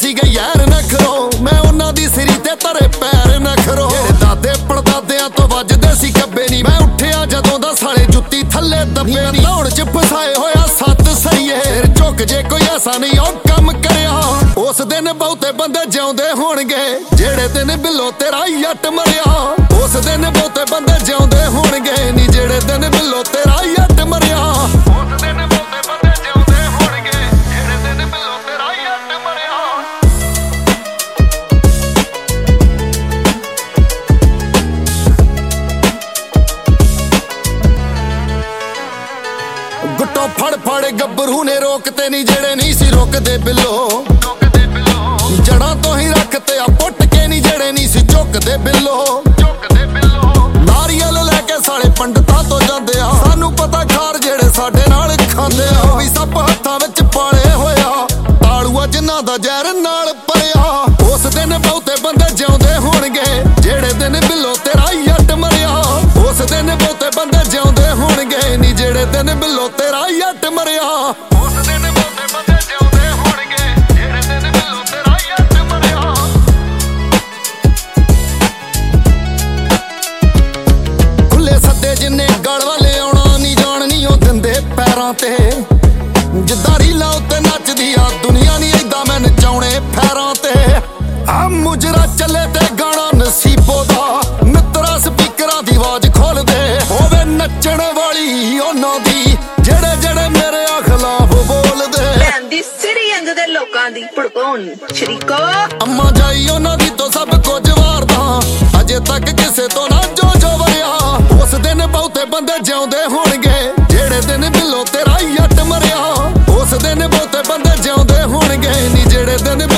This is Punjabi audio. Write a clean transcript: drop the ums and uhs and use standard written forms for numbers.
ਸੀ ਗਈ ਯਾਰ ਨਖਰੋ ਮੈਂ ਉਹਨਾਂ ਦੀ ਸਿਰੀ ਤੇ ਤਰੇ ਪੈਰ ਨਖਰੋ ਮੇਰੇ ਦਾਦੇ ਪੜਦਾਦਿਆਂ ਤੋਂ ਵੱਜਦੇ ਸੀ ਕੱਬੇ ਨਹੀਂ ਮੈਂ ਉੱਠਿਆ ਜਦੋਂ ਦਾ ਸਾਲੇ ਜੁੱਤੀ ਥੱਲੇ ਦੱਬੇ ਨਹੀਂ ਲਾਉਣ ਚ ਫਸਾਏ ਹੋਇਆ ਸੱਤ ਸਹੀਏ ਝੁੱਕ ਜੇ ਕੋਈ ਐਸਾ ਨਹੀਂ ਉਹ ਕੰਮ ਕਰਿਆ ਉਸ ਦਿਨ ਬਹੁਤੇ ਬੰਦੇ ਜਿਉਂਦੇ ਹੋਣਗੇ ਜਿਹੜੇ ਦਿਨ ਬਿੱਲੋ ਤੇਰਾ ਜੱਟ ਮਰਿਆ ਉਸ ਦਿਨ ਬਹੁਤੇ ਬੰਦੇ ਜਿਉਂਦੇ ਹੋਣਗੇ ਨੀ ਜਿਹੜੇ ਦਿਨ ਬਿੱਲੋ ਤੇਰਾ ਜੱਟ ਮਰਿਆ ਉਸ ਦਿਨ ਬਹੁਤੇ ਬੰਦੇ ਜਿਉਂਦੇ ਹੋਣਗੇ ਜਿਹੜੇ ਦਿਨ ਬਿੱਲੋ ਤੇਰਾ ਜੱਟ ਮਰਿਆ ਗੁੱਟੋ ਫੜ ਫੜ ਗੱਭਰੂ ਨੇ ਰੋਕਤੇ ਨਹੀਂ ਜਿਹੜੇ ਨਹੀਂ ਸੀ ਰੁਕਦੇ ਬਿੱਲੋ ਜੜਾਂ ਤੋਂ ਹੀ ਰੱਖਤੇ ਆ ਪੁੱਟ ਕੇ ਨਹੀਂ ਜਿਹੜੇ ਨਹੀਂ ਸੀ ਝੁਕਦੇ ਬਿੱਲੋ ਨਾਰੀਅਲ ਲੈ ਕੇ ਸਾਲੇ ਪੰਡਤਾਂ ਤੋਂ ਜਾਂਦੇ ਆ ਸਾਨੂੰ ਪਤਾ ਖਾਰ ਜਿਹੜੇ ਸਾਡੇ ਨਾਲ ਖਾਂਦੇ ਆ ਵੀ ਸੱਪ ਹੱਥਾਂ ਵਿੱਚ ਪਾਲੇ ਹੋਇਆ ਤਾਲੂਆ ਜਿਨ੍ਹਾਂ ਦਾ ਜ਼ਹਿਰ ਨਾਲ ਭਰਿਆ ਉਸ ਦਿਨ ਬਹੁਤੇ ਬੰਦੇ ਜਿਉਂਦੇ ਹੋਣਗੇ ਜਿਹੜੇ ਦਿਨ ਬਿੱਲੋ ਤੇਰਾ ਜੱਟ ਮਰਿਆ ਉਸ ਦਿਨ ਬਹੁਤੇ ਬੰਦੇ ਜਿਉਂਦੇ ਹੋਣਗੇ ਨੀ ਜਿਹੜੇ ਦਿਨ ਬਿੱਲੋ ਤੇਰਾ ਜੱਟ ਮਰਿਆ ਉਸ ਦਿਨ ਬਹੁਤੇ ਬੰਦੇ ਜਿਉਂਦੇ ਹੋਣਗੇ ਜਿਹੜੇ ਦਿਨ ਬਿੱਲੋ ਤੇਰਾ ਜੱਟ ਮਰਿਆ ਖੁੱਲੇ ਸੱਦੇ ਜਿੰਨੇ ਗਲ ਵਾਲੇ ਆਉਣਾ ਨਹੀਂ ਜਾਣ ਨਹੀਂ ਉਹ ਦਿੰਦੇ ਪੈਰਾਂ ਤੇ ਜਿੱਦਾਂ ਰੀਲਾਂ ਉੱਤੇ ਨੱਚਦੀ ਆ ਦੁਨੀਆ ਨਹੀਂ ਏਦਾਂ ਮੈਂ ਨਚਾਉਣੇ ਫੈਰਾਂ ਤੇ ਆ ਮੁਜਰਾ ਚੱਲੇ ਤੇ ਗਾਣਾ ਨਸੀਬੋ ਦਾ ਮਿੱਤਰਾ ਸਪੀਕਰਾਂ ਦੀ ਆਵਾਜ਼ ਖੋਲਦੇ ਹੋਵੇ ਨੱਚਣ ਵਾਲੀ ਉਹਨਾਂ ਦੀ ਜਿਹੜੇ ਜਿਹੜੇ ਮੇਰੇ ਖਿਲਾਫ ਬੋਲਦੇ ਲੈਂਦੀ ਸਿਰੀ ਅੰਗ ਦੇ ਲੋਕਾਂ ਦੀ ਭੜਕਾਉਣ ਸ਼ਰੀਕੋ ਅੰਮਾ ਜਾਈ ਉਹਨਾਂ ਦੀ ਤੋਂ ਸਭ ਕੁਝ ਵਾਰਦਾ ਅਜੇ ਤੱਕ ਕਿਸੇ ਤੋਂ ਨਾ ਜੋ ਵਰਿਆ ਉਸ ਦਿਨ ਬਹੁਤੇ ਬੰਦੇ ਜਿਉਂਦੇ ਹੋਣਗੇ ਜਿਹੜੇ ਦਿਨ ਬਿੱਲੋ ਤੇਰਾ ਜੱਟ ਮਰਿਆ ਉਸ ਦਿਨ ਬਹੁਤੇ ਬੰਦੇ ਜਿਉਂਦੇ ਹੋਣਗੇ ਨੀ ਜਿਹੜੇ ਦਿਨ